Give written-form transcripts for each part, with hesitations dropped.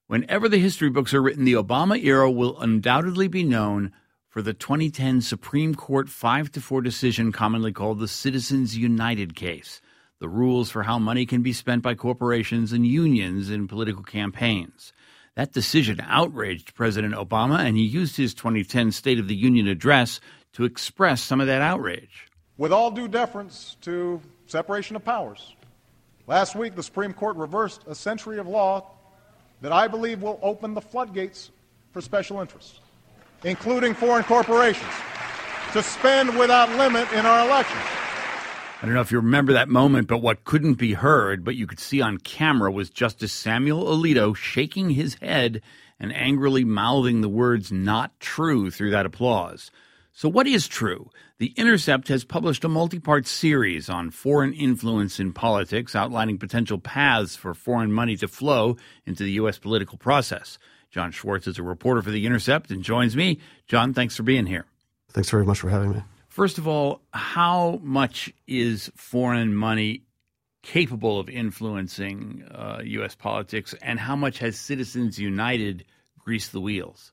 Whenever the history books are written, the Obama era will undoubtedly be known for the 2010 Supreme Court 5-4 decision commonly called the Citizens United case, the rules for how money can be spent by corporations and unions in political campaigns. That decision outraged President Obama, and he used his 2010 State of the Union address to express some of that outrage. With all due deference to separation of powers, last week the Supreme Court reversed a century of law that I believe will open the floodgates for special interests, including foreign corporations, to spend without limit in our elections. I don't know if you remember that moment, but what couldn't be heard, but you could see on camera, was Justice Samuel Alito shaking his head and angrily mouthing the words "not true" through that applause. So what is true? The Intercept has published a multi-part series on foreign influence in politics, outlining potential paths for foreign money to flow into the U.S. political process. John Schwartz is a reporter for The Intercept and joins me. John, thanks for being here. Thanks very much for having me. First of all, how much is foreign money capable of influencing U.S. politics, and how much has Citizens United greased the wheels?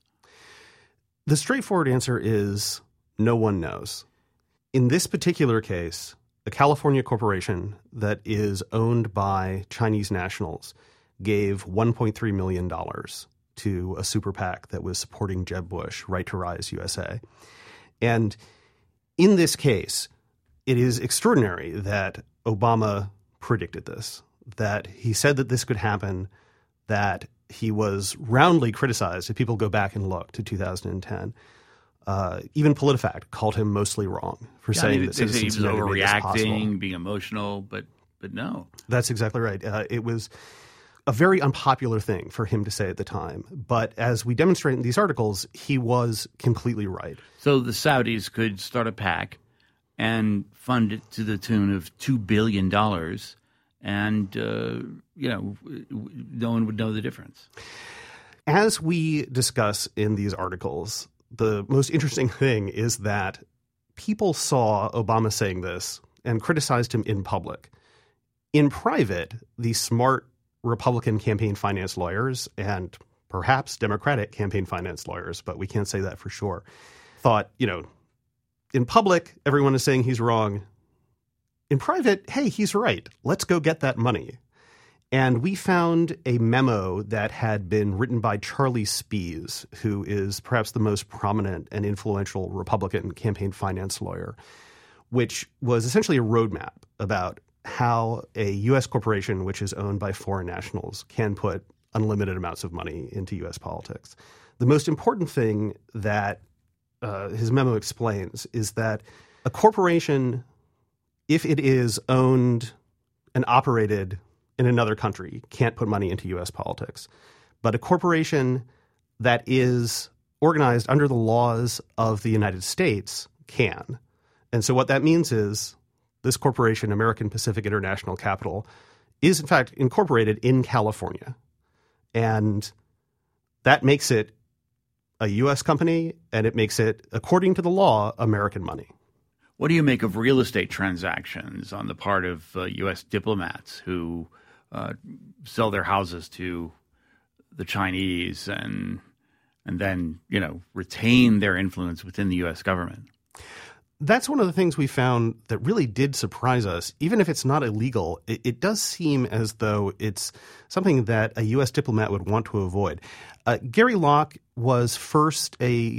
The straightforward answer is no one knows. In this particular case, a California corporation that is owned by Chinese nationals gave $1.3 million to a super PAC that was supporting Jeb Bush, Right to Rise USA. And in this case, it is extraordinary that Obama predicted this, that he said that this could happen, that he was roundly criticized. If people go back and look to 2010, even PolitiFact called him mostly wrong for saying that he was overreacting, being emotional, but no. That's exactly right. It was a very unpopular thing for him to say at the time. But as we demonstrate in these articles, he was completely right. So the Saudis could start a PAC and fund it to the tune of $2 billion, and, no one would know the difference. As we discuss in these articles, the most interesting thing is that people saw Obama saying this and criticized him in public. In private, the smart Republican campaign finance lawyers and perhaps Democratic campaign finance lawyers, but we can't say that for sure, thought, in public, everyone is saying he's wrong. In private, hey, he's right. Let's go get that money. And we found a memo that had been written by Charlie Spies, who is perhaps the most prominent and influential Republican campaign finance lawyer, which was essentially a roadmap about how a U.S. corporation, which is owned by foreign nationals, can put unlimited amounts of money into U.S. politics. The most important thing that his memo explains is that a corporation, if it is owned and operated in another country, can't put money into U.S. politics. But a corporation that is organized under the laws of the United States can. And so what that means is this corporation, American Pacific International Capital, is in fact incorporated in California. And that makes it a U.S. company, and it makes it, according to the law, American money. What do you make of real estate transactions on the part of U.S. diplomats who sell their houses to the Chinese and then, retain their influence within the U.S. government? That's one of the things we found that really did surprise us. Even if it's not illegal, it does seem as though it's something that a U.S. diplomat would want to avoid. Gary Locke was first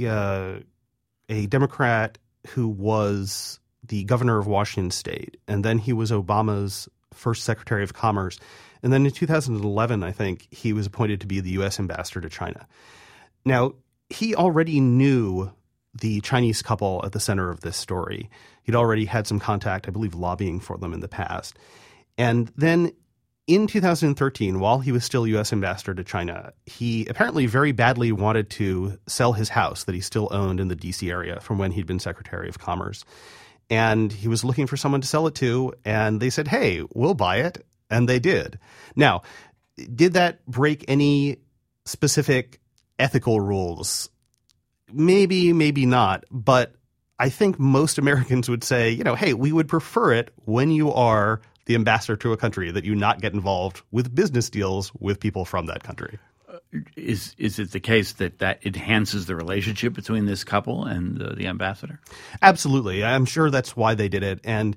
a Democrat who was the governor of Washington State, and then he was Obama's first Secretary of Commerce. And then in 2011, I think, he was appointed to be the U.S. ambassador to China. Now, he already knew the Chinese couple at the center of this story. He'd already had some contact, I believe, lobbying for them in the past. And then in 2013, while he was still U.S. ambassador to China, he apparently very badly wanted to sell his house that he still owned in the D.C. area from when he'd been Secretary of Commerce. And he was looking for someone to sell it to, and they said, hey, we'll buy it. And they did. Now, did that break any specific ethical rules? Maybe, maybe not. But I think most Americans would say, hey, we would prefer it when you are the ambassador to a country that you not get involved with business deals with people from that country. Is it the case that enhances the relationship between this couple and the ambassador? Absolutely. I'm sure that's why they did it. And,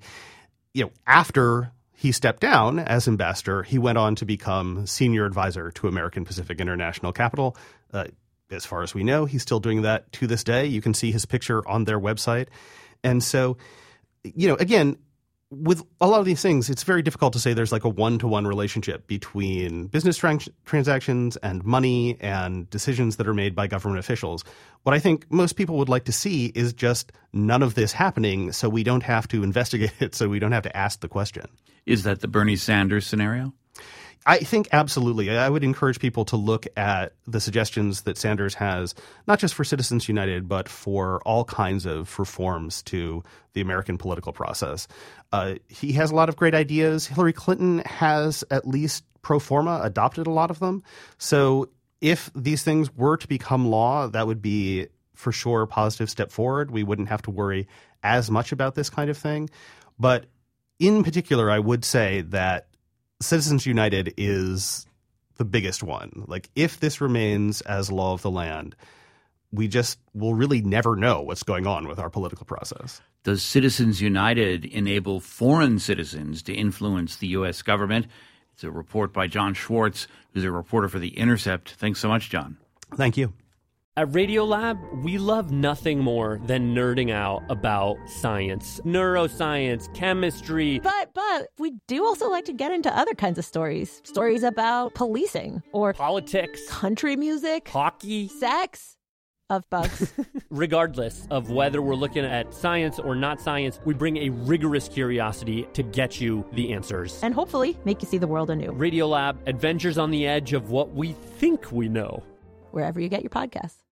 after he stepped down as ambassador, he went on to become senior advisor to American Pacific International Capital. As far as we know, he's still doing that to this day. You can see his picture on their website. And so, again, with a lot of these things, it's very difficult to say there's like a one-to-one relationship between business transactions and money and decisions that are made by government officials. What I think most people would like to see is just none of this happening so we don't have to investigate it, so we don't have to ask the question. Is that the Bernie Sanders scenario? I think absolutely. I would encourage people to look at the suggestions that Sanders has, not just for Citizens United, but for all kinds of reforms to the American political process. He has a lot of great ideas. Hillary Clinton has, at least pro forma, adopted a lot of them. So if these things were to become law, that would be for sure a positive step forward. We wouldn't have to worry as much about this kind of thing. But in particular, I would say that Citizens United is the biggest one. Like, if this remains as law of the land, we just will really never know what's going on with our political process. Does Citizens United enable foreign citizens to influence the U.S. government? It's a report by John Schwartz, who's a reporter for The Intercept. Thanks so much, John. Thank you. At Radiolab, we love nothing more than nerding out about science, neuroscience, chemistry. But we do also like to get into other kinds of stories. Stories about policing or politics, country music, hockey, sex, of bugs. Regardless of whether we're looking at science or not science, we bring a rigorous curiosity to get you the answers. And hopefully make you see the world anew. Radiolab, adventures on the edge of what we think we know. Wherever you get your podcasts.